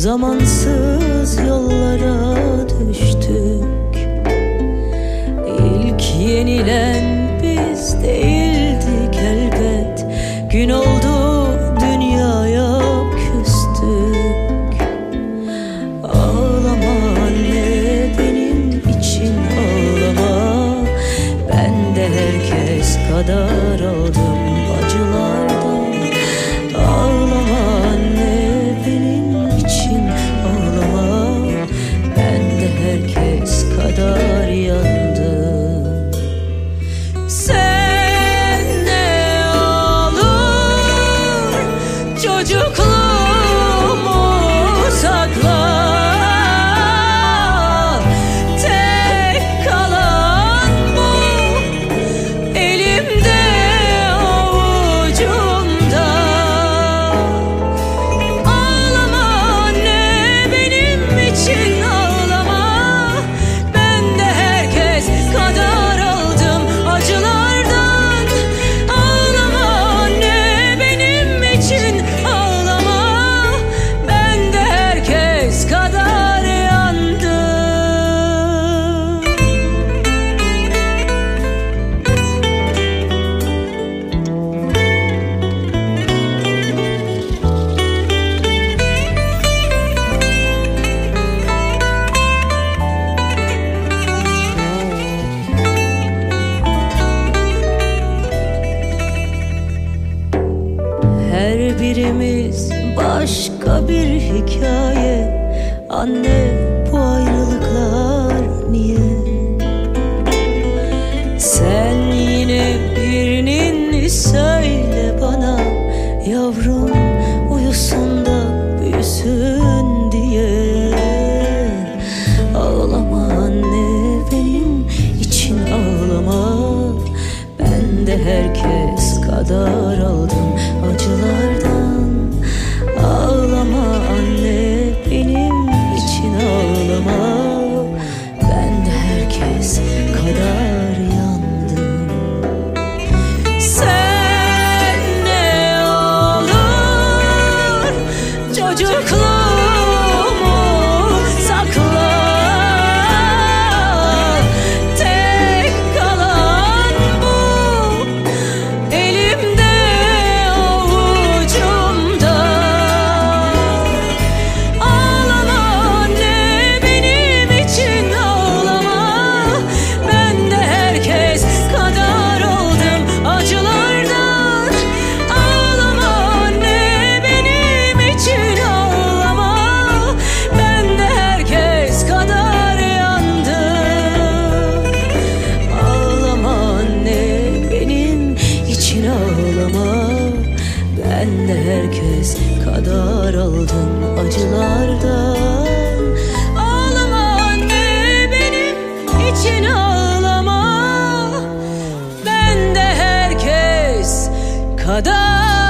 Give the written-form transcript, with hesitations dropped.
zamansız yollara düştük. İlk yenilen biz değildik elbet. Gün oldu dünyaya küstük. Ağlama anne, benim için ağlama. Ben de herkes kadar aldım acılardan. Ağlama anne, benim için ağlama. Ben de herkes kadar yandım. Sen ne olur çocukluğumu sakla. Tek kalan bu elimde avucumda. Ağlama anne, benim için ağlama. Ben de herkes kadar aldım acılardan. Ağlama anne, benim için ağlama. Ben de herkes kadar yandım. Her birimiz başka bir hikaye. Anne, bu ayrılıklar niye? Sen yine birinin söyle bana, yavrum uyusun da büyüsün diye. Ağlama anne, benim için ağlama. Ben de herkes kadar aldım acılardan. Ağlama anne, benim için ağlama. Ben de herkes kadar yandım. Sen ne olur çocukluğumu sakla. Tek kalan bu elimde avucumda. Ağlama anne, benim için ağlama. Ben de herkes kadar oldum acılardan. Ağlama anne, benim için ağlama. Ben de herkes kadar yandım. Ağlama anne, benim için ağlama. Ben de herkes kadar aldım acılardan. Ağlama anne, benim için ağlama. Ben de herkes kadar